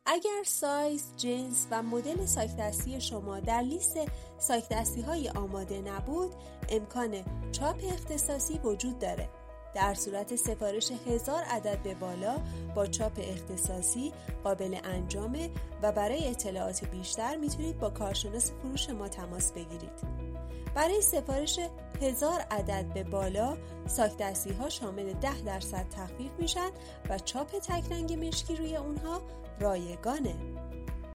اگر سایز، جنس و مدل ساک دستی شما در لیست ساک دستی‌های آماده نبود، امکان چاپ اختصاصی وجود داره. در صورت سفارش 1000 عدد به بالا با چاپ اختصاصی قابل انجامه و برای اطلاعات بیشتر میتونید با کارشناس فروش ما تماس بگیرید. برای سفارش 1000 عدد به بالا ساک دستی ها شامل 10% تخفیف میشن و چاپ تک رنگ مشکی روی اونها رایگانه.